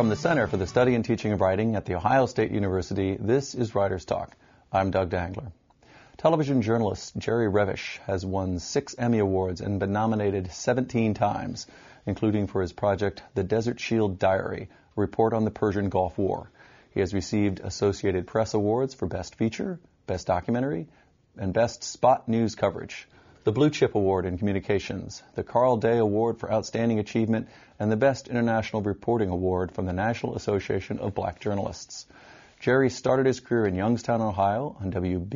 From the Center for the Study and Teaching of Writing at The Ohio State University, this is Writer's Talk. I'm Doug Dangler. Television journalist Jerry Revish has won 6 Emmy Awards and been nominated 17 times, including for his project The Desert Shield Diary, a report on the Persian Gulf War. He has received Associated Press Awards for Best Feature, Best Documentary, and Best Spot News Coverage, the Blue Chip Award in Communications, the Carl Day Award for Outstanding Achievement, and the Best International Reporting Award from the National Association of Black Journalists. Jerry started his career in Youngstown, Ohio on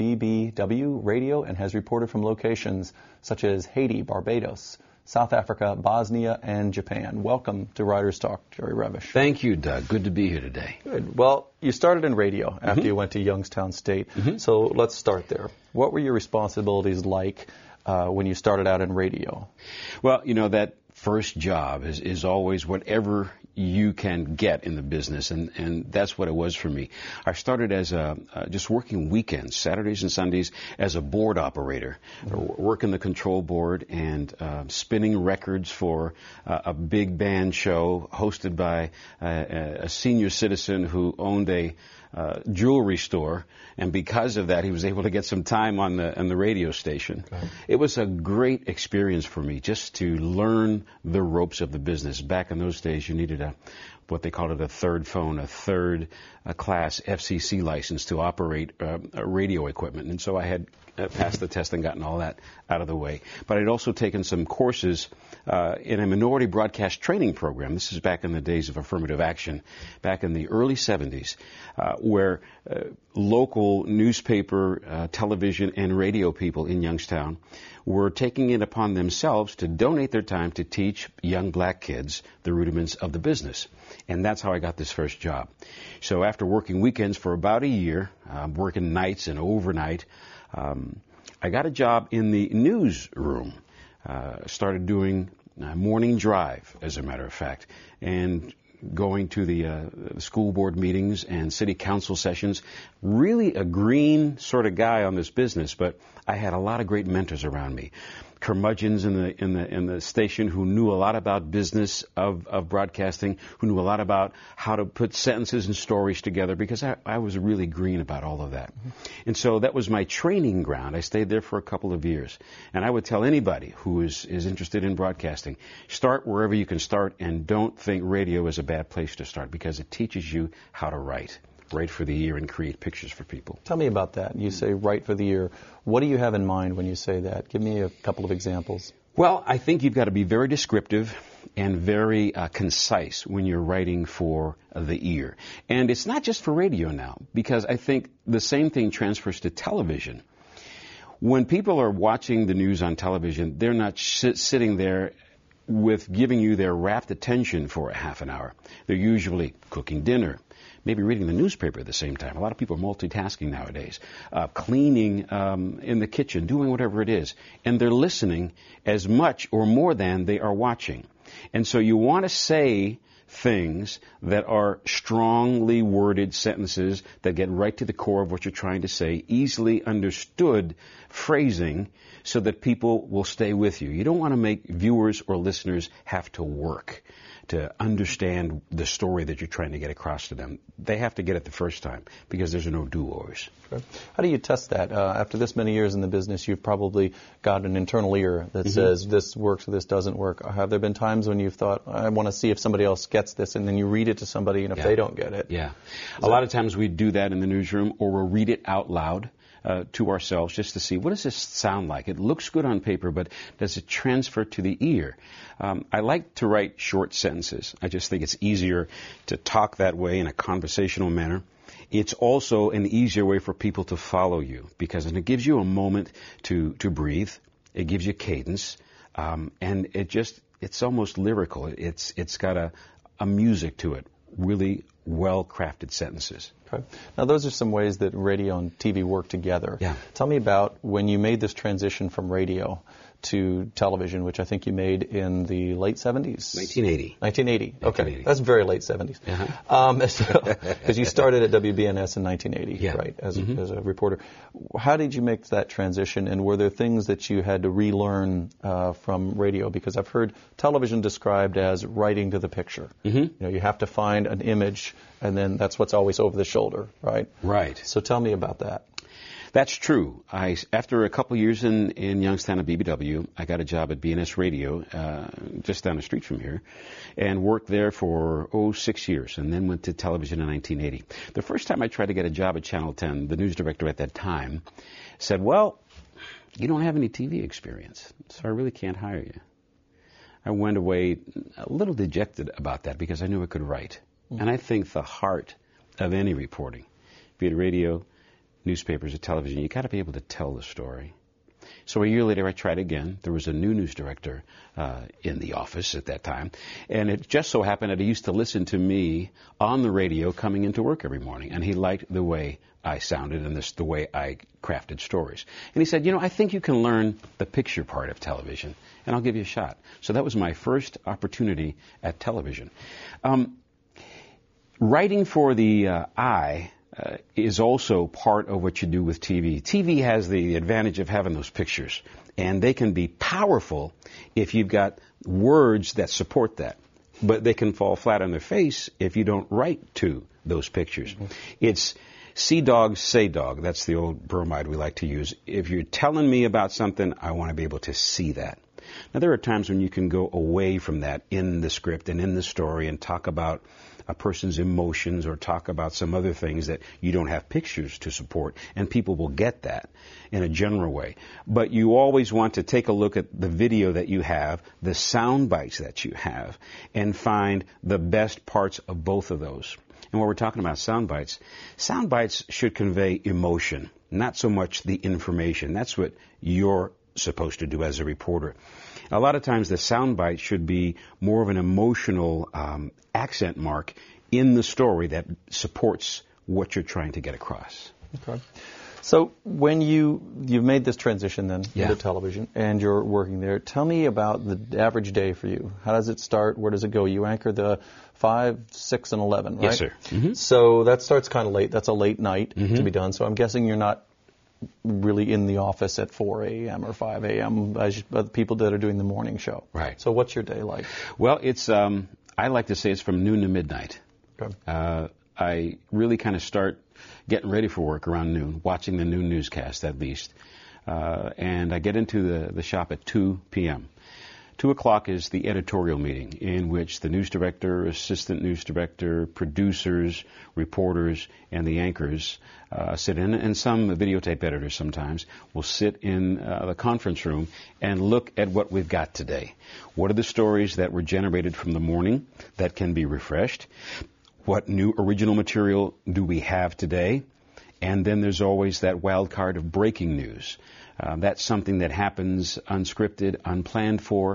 WBBW radio and has reported from locations such as Haiti, Barbados, South Africa, Bosnia, and Japan. Welcome to Writer's Talk, Jerry Revish. Thank you, Doug. Good to be here today. Good. Well, you started in radio after you went to Youngstown State. So let's start there. What were your responsibilities like when you started out in radio? Well, you know, that first job is always whatever you can get in the business, and that's what it was for me. I started as just working weekends, Saturdays and Sundays, as a board operator, working the control board and spinning records for a big band show hosted by a senior citizen who owned a jewelry store, and because of that, he was able to get some time on the radio station. Okay. It was a great experience for me just to learn the ropes of the business. Back in those days, you needed what they called a third phone, a third class FCC license to operate radio equipment, and so I had passed the test and gotten all that out of the way. But I'd also taken some courses in a minority broadcast training program. This is back in the days of affirmative action, back in the early 70s, where local newspaper, television, and radio people in Youngstown were taking it upon themselves to donate their time to teach young black kids the rudiments of the business. And that's how I got this first job. So after working weekends for about a year, working nights and overnight, I got a job in the newsroom. Started doing morning drive, as a matter of fact, and going to the school board meetings and city council sessions. Really a green sort of guy on this business, but I had a lot of great mentors around me. Curmudgeons in the station who knew a lot about business of broadcasting, who knew a lot about how to put sentences and stories together, because I was really green about all of that. And so that was my training ground. I stayed there for a couple of years. And I would tell anybody who is interested in broadcasting, start wherever you can start, and don't think radio is a bad place to start, because it teaches you how to write for the ear and create pictures for people. Tell me about that. You say write for the ear. What do you have in mind when you say that? Give me a couple of examples. Well, I think you've got to be very descriptive and very concise when you're writing for the ear. And it's not just for radio now, because I think the same thing transfers to television. When people are watching the news on television, they're not sitting there with giving you their rapt attention for a half an hour. They're usually cooking dinner, maybe reading the newspaper at the same time. A lot of people are multitasking nowadays, cleaning in the kitchen, doing whatever it is. And they're listening as much or more than they are watching. And so you want to say things that are strongly worded sentences that get right to the core of what you're trying to say, easily understood phrasing, so that people will stay with you. You don't want to make viewers or listeners have to work to understand the story that you're trying to get across to them. They have to get it the first time, because there's no do-overs. Okay. How do you test that? After this many years in the business, you've probably got an internal ear that says this works or this doesn't work. Have there been times when you've thought, I want to see if somebody else gets this, and then you read it to somebody, and if they don't get it? Yeah. A lot of times we do that in the newsroom, or we'll read it out loud to ourselves, just to see, what does this sound like? It looks good on paper, but does it transfer to the ear? I like to write short sentences. I just think it's easier to talk that way in a conversational manner. It's also an easier way for people to follow you, because it gives you a moment to breathe. It gives you cadence, and it's almost lyrical. It's got a music to it, really well-crafted sentences. Okay. Now, those are some ways that radio and TV work together. Yeah. Tell me about when you made this transition from radio to television, which I think you made in the late 70s? 1980. 1980. Okay. 1980. That's very late 70s. Because you started at WBNS in 1980, right, as a reporter. How did you make that transition, and were there things that you had to relearn from radio? Because I've heard television described as writing to the picture. You know, you have to find an image, and then that's what's always over the shoulder, right? Right. So tell me about that. That's true. After a couple years in Youngstown at BBW, I got a job at BNS Radio, just down the street from here, and worked there for, 6 years, and then went to television in 1980. The first time I tried to get a job at Channel 10, the news director at that time said, well, you don't have any TV experience, so I really can't hire you. I went away a little dejected about that because I knew I could write. And I think the heart of any reporting, be it radio, newspapers, or television, you got to be able to tell the story. So a year later, I tried again. There was a new news director in the office at that time, and it just so happened that he used to listen to me on the radio coming into work every morning, and he liked the way I sounded and the way I crafted stories. And he said, I think you can learn the picture part of television, and I'll give you a shot. So that was my first opportunity at television. Writing for the eye is also part of what you do with TV. TV has the advantage of having those pictures, and they can be powerful if you've got words that support that. But they can fall flat on their face if you don't write to those pictures. It's see dog, say dog. That's the old bromide we like to use. If you're telling me about something, I want to be able to see that. Now, there are times when you can go away from that in the script and in the story and talk about a person's emotions or talk about some other things that you don't have pictures to support, and people will get that in a general way. But you always want to take a look at the video that you have, the sound bites that you have, and find the best parts of both of those. And when we're talking about sound bites should convey emotion, not so much the information. That's what you're supposed to do as a reporter. A lot of times the soundbite should be more of an emotional accent mark in the story that supports what you're trying to get across. Okay. So when you've made this transition then into television and you're working there, tell me about the average day for you. How does it start? Where does it go? You anchor the 5, 6, and 11, right? Yes, sir. Mm-hmm. So that starts kind of late. That's a late night to be done. So I'm guessing you're not really in the office at 4 a.m. or 5 a.m. as people that are doing the morning show. Right. So what's your day like? Well, it's I like to say it's from noon to midnight. Okay. I really kind of start getting ready for work around noon, watching the noon newscast at least. And I get into the shop at 2 p.m. 2 o'clock is the editorial meeting in which the news director, assistant news director, producers, reporters, and the anchors sit in, and some videotape editors sometimes will sit in the conference room and look at what we've got today. What are the stories that were generated from the morning that can be refreshed? What new original material do we have today? And then there's always that wild card of breaking news. That's something that happens unscripted, unplanned for.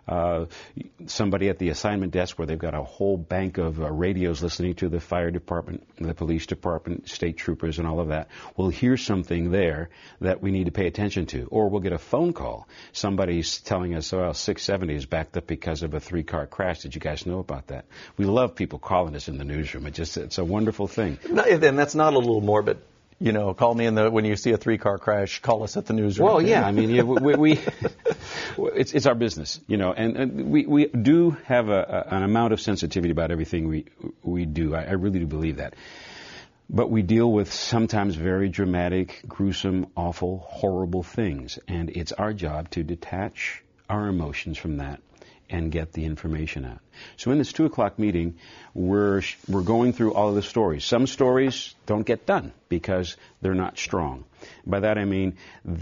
Somebody at the assignment desk where they've got a whole bank of radios listening to the fire department, the police department, state troopers, and all of that, will hear something there that we need to pay attention to. Or we'll get a phone call. Somebody's telling us, 670 is backed up because of a 3-car crash. Did you guys know about that? We love people calling us in the newsroom. It's a wonderful thing. And that's not a little morbid. Call me when you see a 3-car crash, call us at the newsroom. Well, yeah, I mean, we it's our business, and we do have an amount of sensitivity about everything we do. I really do believe that. But we deal with sometimes very dramatic, gruesome, awful, horrible things, and it's our job to detach our emotions from that and get the information out. So in this 2 o'clock meeting, we're going through all of the stories. Some stories don't get done because they're not strong. By that I mean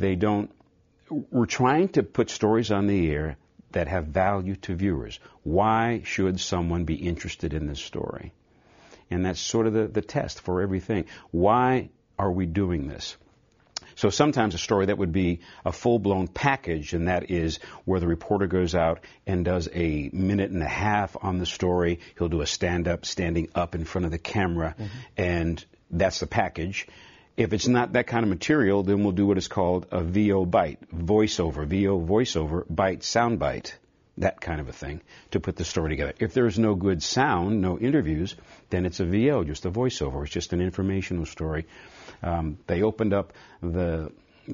we're trying to put stories on the air that have value to viewers. Why should someone be interested in this story? And that's sort of the test for everything. Why are we doing this? So sometimes a story that would be a full-blown package, and that is where the reporter goes out and does a minute and a half on the story. He'll do a stand-up, standing up in front of the camera, and that's the package. If it's not that kind of material, then we'll do what is called a VO bite, voiceover, bite, sound bite, that kind of a thing, to put the story together. If there's no good sound, no interviews, then it's a VO, just a voiceover. It's just an informational story. They opened up the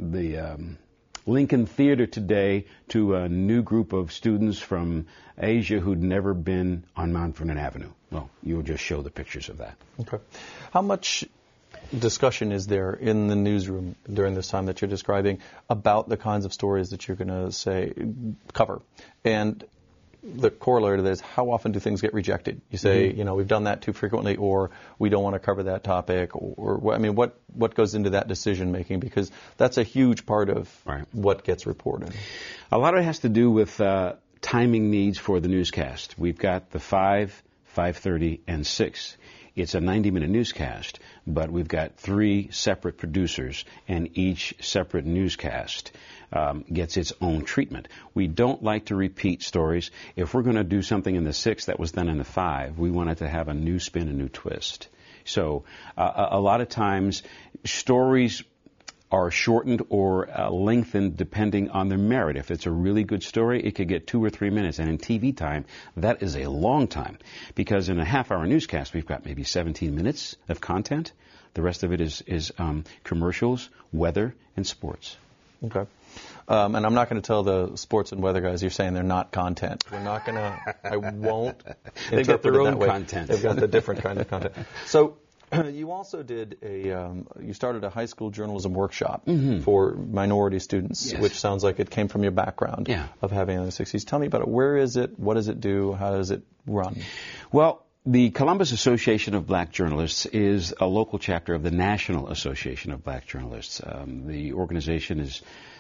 Lincoln Theater today to a new group of students from Asia who'd never been on Mount Vernon Avenue. Well, you'll just show the pictures of that. Okay. How much discussion is there in the newsroom during this time that you're describing about the kinds of stories that you're going to cover? And the corollary to this, how often do things get rejected? You say, we've done that too frequently, or we don't want to cover that topic, or I mean, what goes into that decision making? Because that's a huge part of what gets reported. A lot of it has to do with timing needs for the newscast. We've got the 5, 5:30, and 6. It's a 90-minute newscast, but we've got 3 separate producers, and each separate newscast gets its own treatment. We don't like to repeat stories. If we're going to do something in the 6 that was done in the 5, we want it to have a new spin, a new twist. So a lot of times stories are shortened or lengthened depending on their merit. If it's a really good story, it could get 2 or 3 minutes. And in TV time, that is a long time. Because in a half-hour newscast, we've got maybe 17 minutes of content. The rest of it is commercials, weather, and sports. Okay. And I'm not going to tell the sports and weather guys you're saying they're not content. We're not going to, I won't They've got their own way. Content. They've got the different kind of content. So you also did you started a high school journalism workshop for minority students, which sounds like it came from your background of having in the 60s. Tell me about it. Where is it? What does it do? How does it run? Well, the Columbus Association of Black Journalists is a local chapter of the National Association of Black Journalists. The organization is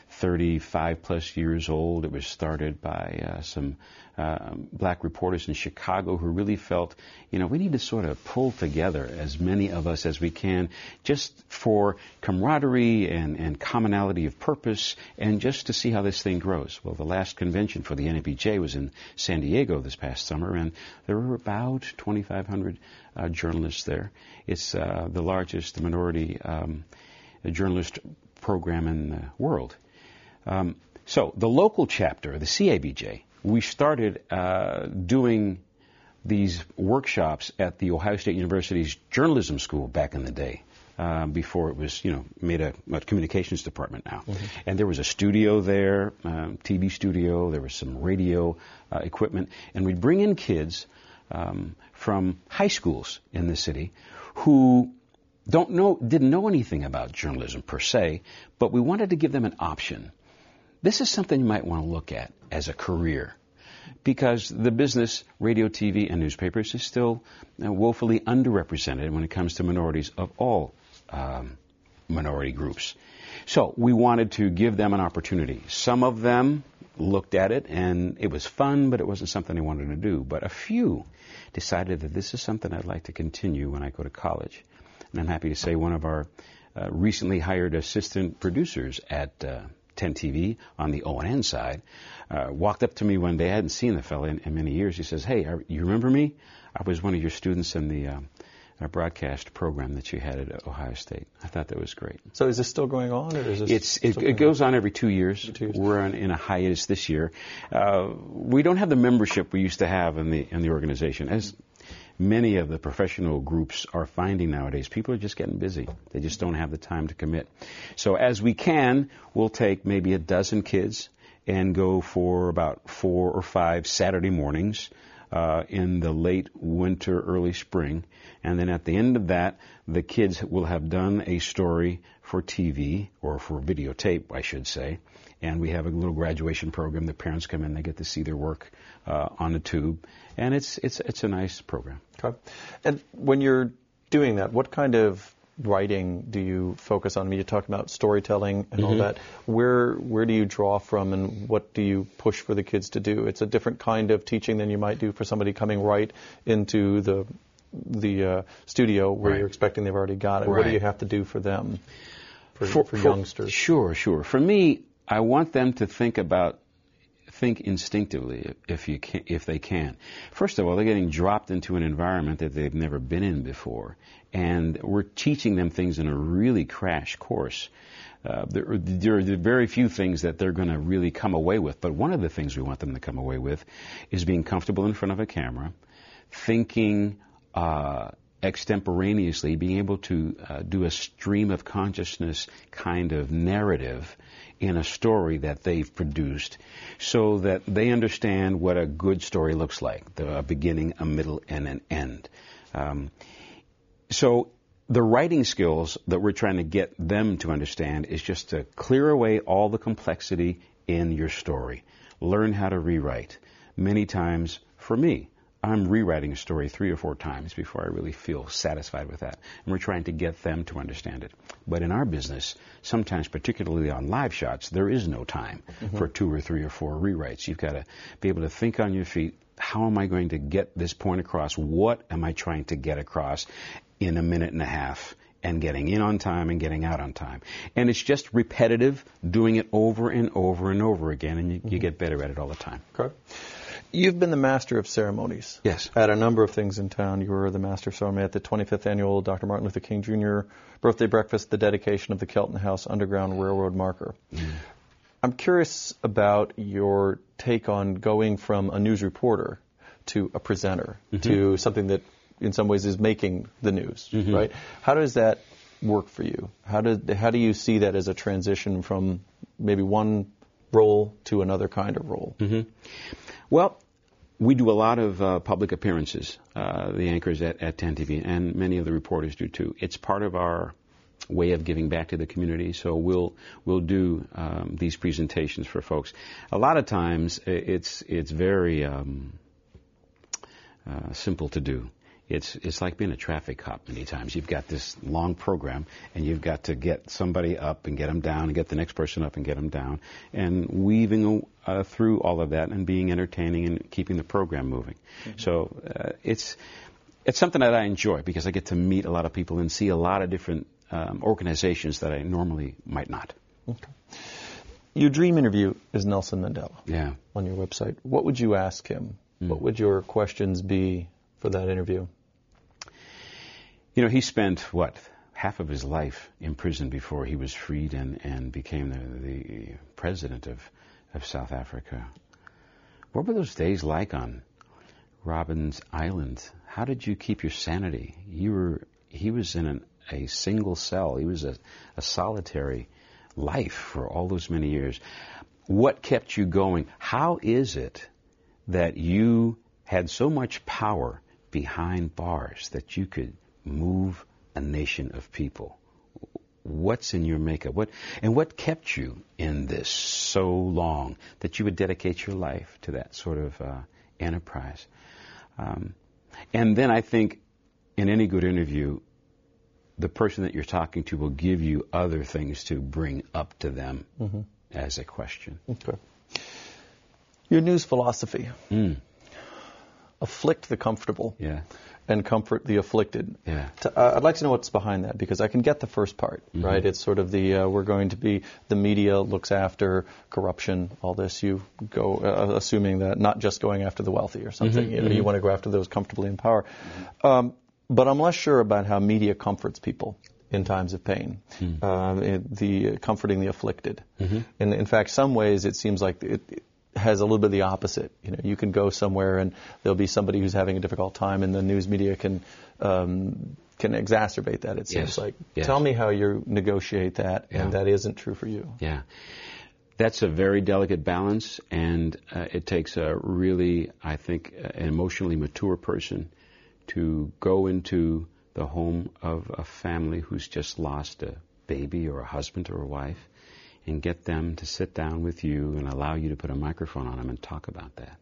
35 plus years old. It was started by some black reporters in Chicago who really felt, we need to sort of pull together as many of us as we can just for camaraderie and commonality of purpose and just to see how this thing grows. Well, the last convention for the NABJ was in San Diego this past summer, and there were about 2,500 journalists there. It's the largest minority journalist program in the world. So the local chapter, the CABJ, we started doing these workshops at the Ohio State University's journalism school back in the day, before it was, made a communications department now. And there was a studio there, TV studio, there was some radio equipment, and we'd bring in kids from high schools in the city who didn't know anything about journalism per se, but we wanted to give them an option. This is something you might want to look at as a career, because the business, radio, TV, and newspapers is still woefully underrepresented when it comes to minorities of all minority groups. So we wanted to give them an opportunity. Some of them looked at it, and it was fun, but it wasn't something they wanted to do. But a few decided that this is something I'd like to continue when I go to college. And I'm happy to say one of our recently hired assistant producers at 10 TV on the O&N side walked up to me one day. I hadn't seen the fellow in many years. He says, "Hey, you remember me? I was one of your students in the broadcast program that you had at Ohio State." I thought that was great. So is this still going on? Or is this it goes on every 2 years. We're in a hiatus this year. We don't have the membership we used to have in the organization. As many of the professional groups are finding nowadays, people are just getting busy. They just don't have the time to commit. So as we can, we'll take maybe a dozen kids and go for about 4 or 5 Saturday mornings in the late winter, early spring. And then at the end of that, the kids will have done a story for TV, or for videotape, I should say. And we have a little graduation program. The parents come in, they get to see their work on the tube. And it's a nice program. Okay. And when you're doing that, what kind of writing do you focus on? I mean, you talk about storytelling and all that. Where do you draw from, and what do you push for the kids to do? It's a different kind of teaching than you might do for somebody coming right into the studio where you're expecting they've already got it. What do you have to do for them? for youngsters? Sure. For me, I want them to think instinctively if they can. First of all, they're getting dropped into an environment that they've never been in before, and we're teaching them things in a really crash course. There are very few things that they're going to really come away with, but one of the things we want them to come away with is being comfortable in front of a camera, thinking extemporaneously, being able to do a stream of consciousness kind of narrative in a story that they've produced, so that they understand what a good story looks like, a beginning, a middle, and an end. So the writing skills that we're trying to get them to understand is just to clear away all the complexity in your story. Learn how to rewrite. Many times, for me, I'm rewriting a story 3 or 4 times before I really feel satisfied with that. And we're trying to get them to understand it. But in our business, sometimes, particularly on live shots, there is no time for 2 or 3 or 4 rewrites. You've got to be able to think on your feet. How am I going to get this point across? What am I trying to get across in a minute and a half? And getting in on time and getting out on time. And it's just repetitive, doing it over and over and over again, and you get better at it all the time. Okay. You've been the master of ceremonies. Yes. At a number of things in town. You were the master of ceremony at the 25th annual Dr. Martin Luther King Jr. birthday breakfast, the dedication of the Kelton House Underground Railroad marker. I'm curious about your take on going from a news reporter to a presenter, to something that in some ways is making the news, right? How does that work for you? How do you see that as a transition from maybe one role to another kind of role? Well, we do a lot of public appearances, the anchors at 10 TV, and many of the reporters do too. It's part of our way of giving back to the community, so we'll do these presentations for folks. A lot of times it's very simple to do. It's like being a traffic cop many times. You've got this long program, and you've got to get somebody up and get them down, and get the next person up and get them down, and weaving through all of that and being entertaining and keeping the program moving. So it's something that I enjoy because I get to meet a lot of people and see a lot of different organizations that I normally might not. Okay. Your dream interview is Nelson Mandela. Yeah. On your website. What would you ask him? What would your questions be for that interview? You know, he spent, half of his life in prison before he was freed and became the president of South Africa. What were those days like on Robben's Island? How did you keep your sanity? He was in a single cell. He was a solitary life for all those many years. What kept you going? How is it that you had so much power behind bars that you could move a nation of people? What's in your makeup? What kept you in this so long that you would dedicate your life to that sort of enterprise? And then I think in any good interview, the person that you're talking to will give you other things to bring up to them as a question. Okay. Your news philosophy. Afflict the comfortable. Yeah. And comfort the afflicted. Yeah. I'd like to know what's behind that, because I can get the first part, right? It's sort of the, we're going to be, the media looks after corruption, all this. You go, assuming that, not just going after the wealthy or something. You want to go after those comfortably in power. But I'm less sure about how media comforts people in times of pain, the comforting the afflicted. And in fact, some ways it seems like it has a little bit of the opposite. You know, you can go somewhere and there'll be somebody who's having a difficult time, and the news media can exacerbate that. It seems like. Yes. Tell me how you negotiate that, and that isn't true for you. Yeah. That's a very delicate balance, and it takes a really, I think, an emotionally mature person to go into the home of a family who's just lost a baby or a husband or a wife and get them to sit down with you and allow you to put a microphone on them and talk about that.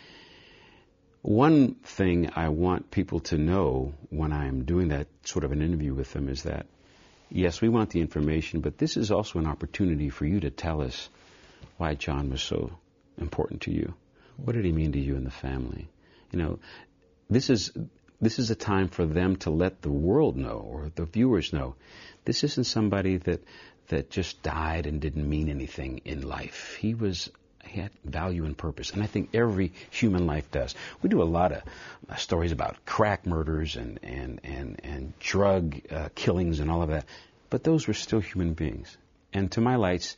One thing I want people to know when I'm doing that sort of an interview with them is that, yes, we want the information, but this is also an opportunity for you to tell us why John was so important to you. What did he mean to you and the family? You know, this is this is a time for them to let the world know, or the viewers know, this isn't somebody that just died and didn't mean anything in life. He had value and purpose, and I think every human life does. We do a lot of stories about crack murders and drug killings and all of that, but those were still human beings. And to my lights,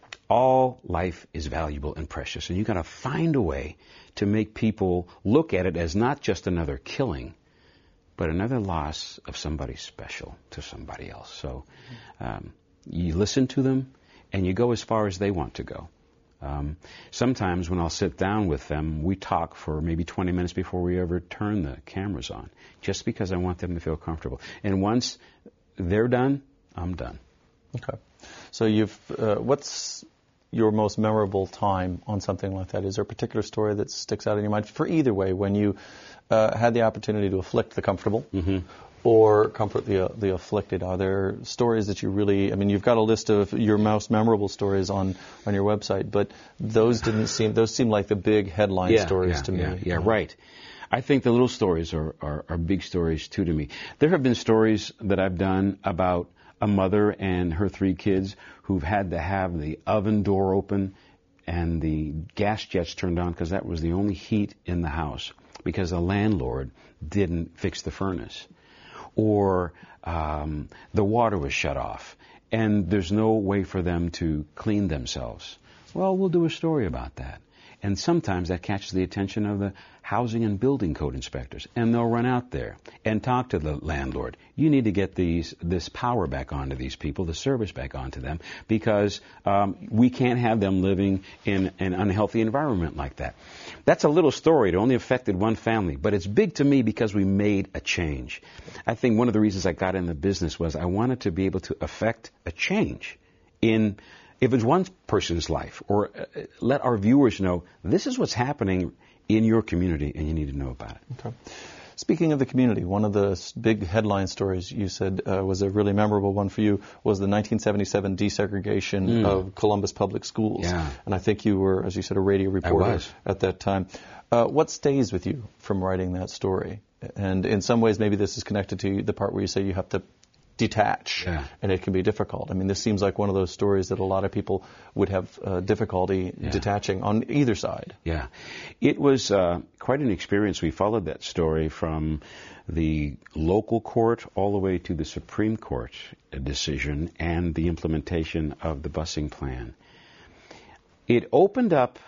all life is valuable and precious, and you've got to find a way to make people look at it as not just another killing, but another loss of somebody special to somebody else. So you listen to them, and you go as far as they want to go. Sometimes when I'll sit down with them, we talk for maybe 20 minutes before we ever turn the cameras on, just because I want them to feel comfortable. And once they're done, I'm done. Okay. So what's your most memorable time on something like that? Is there a particular story that sticks out in your mind for either way, when you had the opportunity to afflict the comfortable or comfort the afflicted? Are there stories that you really, I mean, you've got a list of your most memorable stories on your website, but those seem like the big headline stories to me. Yeah, right. I think the little stories are big stories too to me. There have been stories that I've done about a mother and her 3 kids who've had to have the oven door open and the gas jets turned on because that was the only heat in the house because the landlord didn't fix the furnace. Or the water was shut off and there's no way for them to clean themselves. Well, we'll do a story about that. And sometimes that catches the attention of the housing and building code inspectors, and they'll run out there and talk to the landlord. You need to get this power back onto these people, the service back onto them, because we can't have them living in an unhealthy environment like that. That's a little story. It only affected one family, but it's big to me because we made a change. I think one of the reasons I got in the business was I wanted to be able to affect a change if it's one person's life, or let our viewers know this is what's happening in your community and you need to know about it. Okay. Speaking of the community, one of the big headline stories you said was a really memorable one for you was the 1977 desegregation of Columbus Public Schools. Yeah. And I think you were, as you said, a radio reporter at that time. What stays with you from writing that story? And in some ways, maybe this is connected to the part where you say you have to detach, and it can be difficult. I mean, this seems like one of those stories that a lot of people would have difficulty detaching on either side. Yeah. It was quite an experience. We followed that story from the local court all the way to the Supreme Court decision and the implementation of the busing plan. It opened up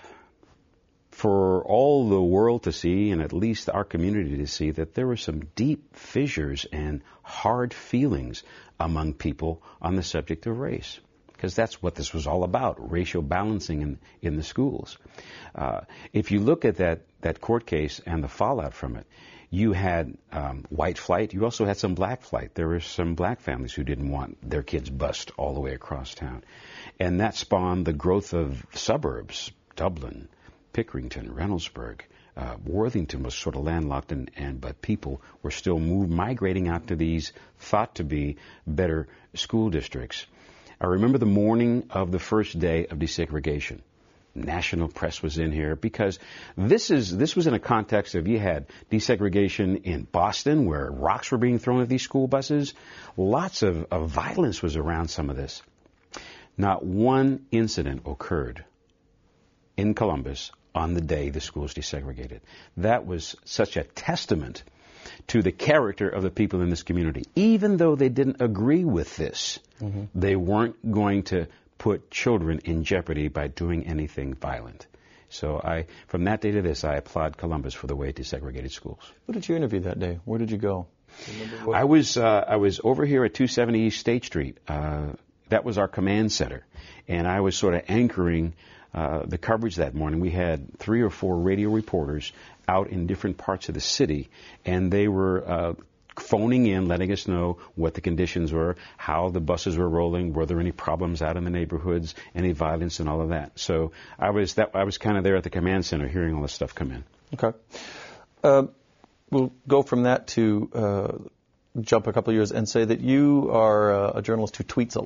for all the world to see, and at least our community to see, that there were some deep fissures and hard feelings among people on the subject of race. Because that's what this was all about, racial balancing in the schools. If you look at that court case and the fallout from it, you had white flight. You also had some black flight. There were some black families who didn't want their kids bused all the way across town. And that spawned the growth of suburbs, Dublin, Pickerington, Reynoldsburg. Worthington was sort of landlocked, but people were still migrating out to these thought to be better school districts. I remember the morning of the first day of desegregation. National press was in here because this was in a context of you had desegregation in Boston where rocks were being thrown at these school buses. Lots of violence was around some of this. Not one incident occurred in Columbus on the day the schools desegregated. That was such a testament to the character of the people in this community. Even though they didn't agree with this, they weren't going to put children in jeopardy by doing anything violent. So from that day to this, I applaud Columbus for the way it desegregated schools. Who did you interview that day? Where did you go? I was over here at 270 East State Street. That was our command center, and I was sort of anchoring the coverage that morning. We had 3 or 4 radio reporters out in different parts of the city, and they were phoning in, letting us know what the conditions were, how the buses were rolling, were there any problems out in the neighborhoods, any violence, and all of that. So I was kind of there at the command center, hearing all this stuff come in. Okay, we'll go from that to jump a couple of years and say that you are a journalist who tweets a lot.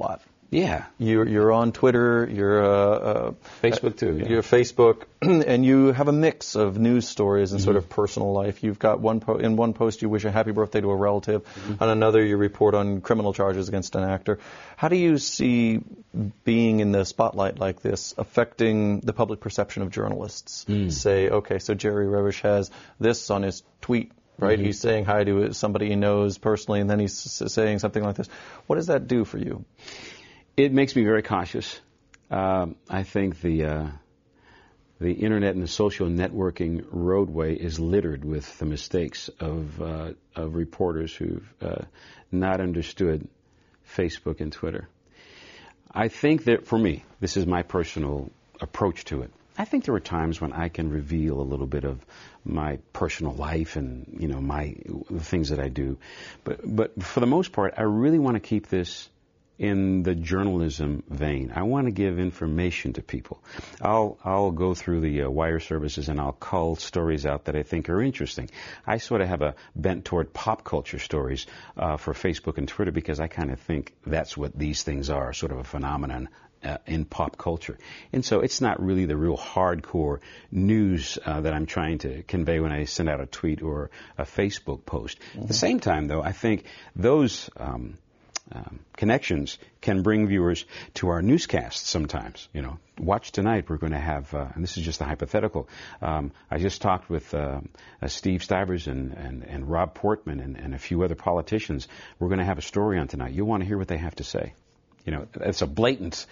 Yeah. You're on Twitter, you're Facebook too. Yeah. You're Facebook, and you have a mix of news stories and sort of personal life. You've got in one post you wish a happy birthday to a relative, on another you report on criminal charges against an actor. How do you see being in the spotlight like this affecting the public perception of journalists? Say, okay, so Jerry Revish has this on his tweet. Right, he's saying hi to somebody he knows personally, and then he's saying something like this. What does that do for you? It makes me very cautious. I think the internet and the social networking roadway is littered with the mistakes of reporters who've not understood Facebook and Twitter. I think that, for me, this is my personal approach to it. I think there are times when I can reveal a little bit of my personal life and, the things that I do. But for the most part, I really want to keep this in the journalism vein. I want to give information to people. I'll go through the wire services and I'll cull stories out that I think are interesting. I sort of have a bent toward pop culture stories for Facebook and Twitter because I kind of think that's what these things are, sort of a phenomenon in pop culture. And so it's not really the real hardcore news that I'm trying to convey when I send out a tweet or a Facebook post. At the same time, though, I think those connections can bring viewers to our newscasts sometimes. Watch tonight, we're going to have, and this is just a hypothetical, I just talked with Steve Stivers and Rob Portman and a few other politicians. We're going to have a story on tonight. You'll want to hear what they have to say. It's a blatant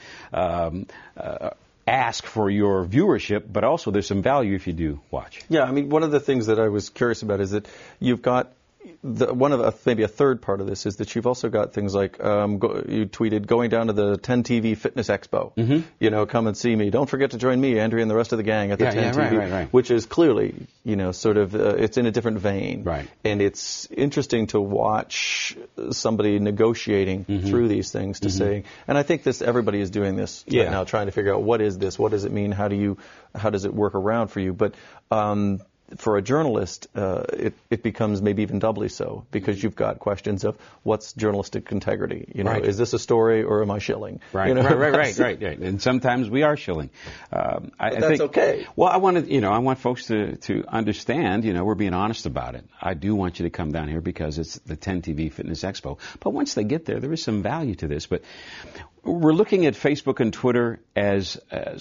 ask for your viewership, but also there's some value if you do watch. Yeah, one of the things that I was curious about is that you've got maybe a third part of this is that you've also got things like you tweeted going down to the 10 TV Fitness Expo. Come and see me. Don't forget to join me, Andrea, and the rest of the gang at the 10 TV, right. Which is clearly sort of it's in a different vein. Right. And it's interesting to watch somebody negotiating through these things to say. And I think everybody is doing this right now, trying to figure out what is this, what does it mean, how does it work around for you, but. For a journalist, it becomes maybe even doubly so because you've got questions of what's journalistic integrity. Is this a story or am I shilling? Right. And sometimes we are shilling. I think, okay. Well, I want folks to understand. We're being honest about it. I do want you to come down here because it's the 10 TV Fitness Expo. But once they get there is some value to this. But we're looking at Facebook and Twitter as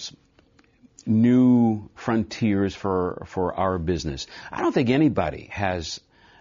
new frontiers for our business. I don't think anybody has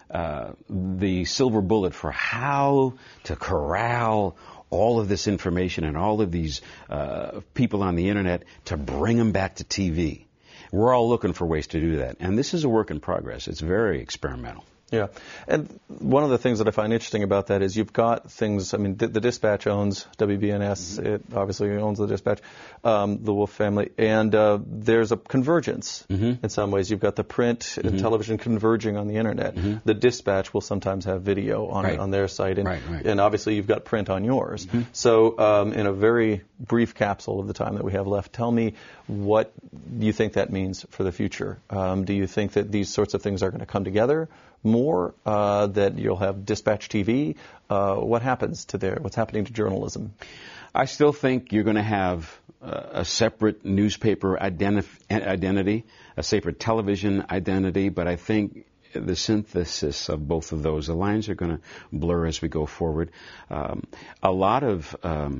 the silver bullet for how to corral all of this information and all of these people on the internet to bring them back to TV. We're all looking for ways to do that. And this is a work in progress. It's very experimental. Yeah. And one of the things that I find interesting about that is you've got things, the Dispatch owns WBNS. It obviously owns the Dispatch, the Wolf family. And there's a convergence in some ways. You've got the print and television converging on the Internet. The Dispatch will sometimes have video on their site. And, and obviously you've got print on yours. So in a very brief capsule of the time that we have left, tell me what you think that means for the future. Do you think that these sorts of things are going to come together more, that you'll have Dispatch TV? What happens what's happening to journalism? I still think you're going to have a separate newspaper identity, a separate television identity, but I think the synthesis of both of those, the lines are going to blur as we go forward. A lot of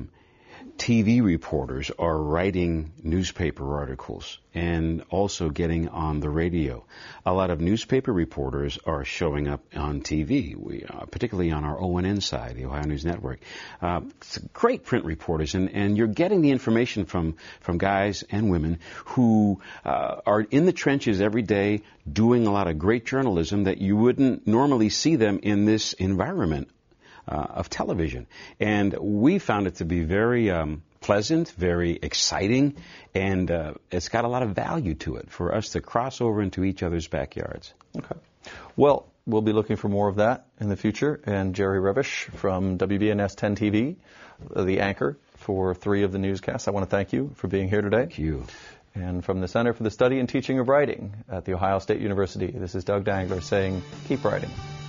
TV reporters are writing newspaper articles and also getting on the radio. A lot of newspaper reporters are showing up on TV, particularly on our ONN side, the Ohio News Network. Great print reporters, and you're getting the information from guys and women who are in the trenches every day doing a lot of great journalism that you wouldn't normally see them in this environment of television. And we found it to be very pleasant, very exciting, and it's got a lot of value to it for us to cross over into each other's backyards. Okay. Well, we'll be looking for more of that in the future. And Jerry Revish from WBNS 10 TV, the anchor for 3 of the newscasts, I want to thank you for being here today. Thank you. And from the Center for the Study and Teaching of Writing at The Ohio State University, this is Doug Dangler saying, keep writing.